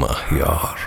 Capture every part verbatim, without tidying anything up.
مهیار.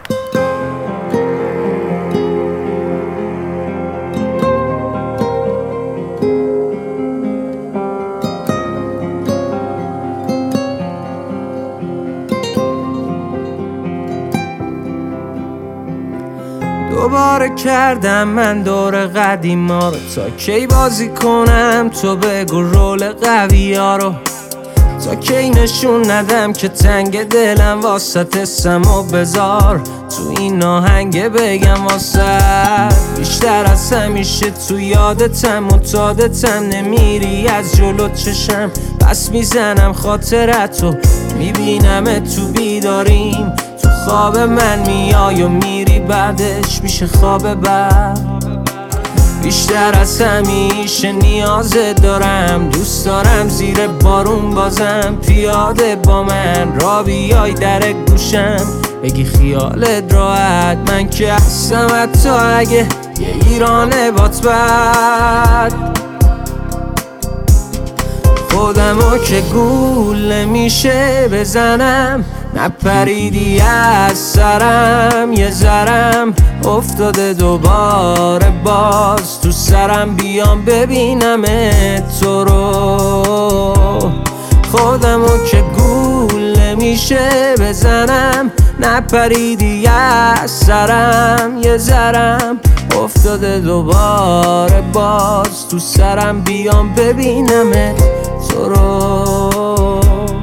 دوباره کردم من دور قدیما رو، تا کی بازی کنم تو بگو رول قوی ها رو، تا کی نشون ندم که تنگ دلم واسط اسم و بذار تو این آهنگ بگم واسه بیشتر از همیشه تو یادتم متادتم، نمیری از جلو چشم پس میزنم خاطرتو، میبینم تو بیداریم تو خواب من میای و میری بعدش میشه خواب بعد. بیشتر از همیشه نیازت دارم، دوست دارم زیر بارون بازم پیاده با من را بیای در گوشم بگی خیالت راحت، من که هستم حتی اگه یه ایرانه بات بد. خودمو که گول نمیشه بزنم، نپریدی از سرم یه ذرم افتاده دوباره باز تو سرم، بیام ببینم تو رو. خودمو که گول نمیشه بزنم، نپریدی از سرم یه ذرم افتاده دوباره باز تو سرم، بیام ببینم تو رو.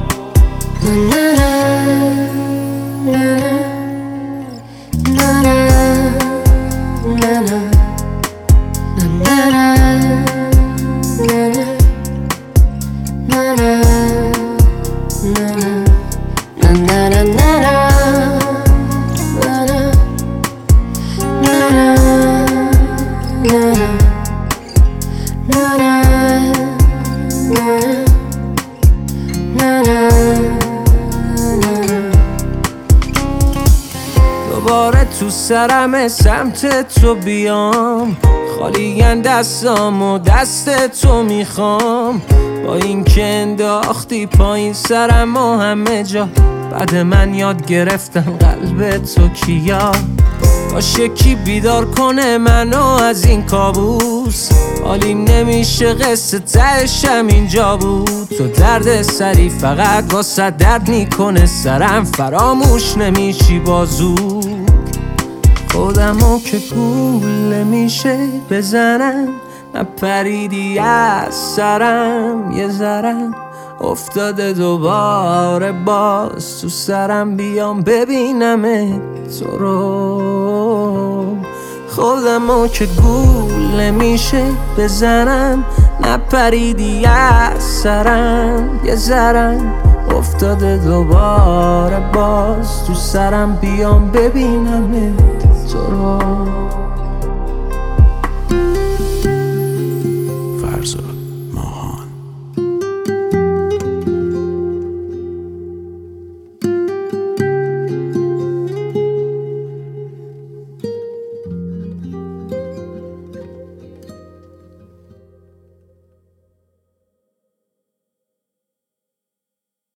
دوباره تو سرم سمت تو بیام، خالیگن دستام و دست تو میخوام، با این که انداختی پایین سرم و همه جا، بعد من یاد گرفتم قلب تو کیا، باشه کی بیدار کنه منو از این کابوس، حالیم نمیشه قصه تهشم اینجا بود، تو درد سری فقط واسه درد میکنه سرم، فراموش نمیشی بازو. خودمو که گول نمیشه بزنم، نپریدی از سرم یه ذرم افتاده دوباره باز تو سرم، بیام ببینم تو رو. خودمو که گول نمیشه بزنم، نپریدی از سرم یه ذرم افتاده دوباره باز تو سرم، بیام ببینم تو رو.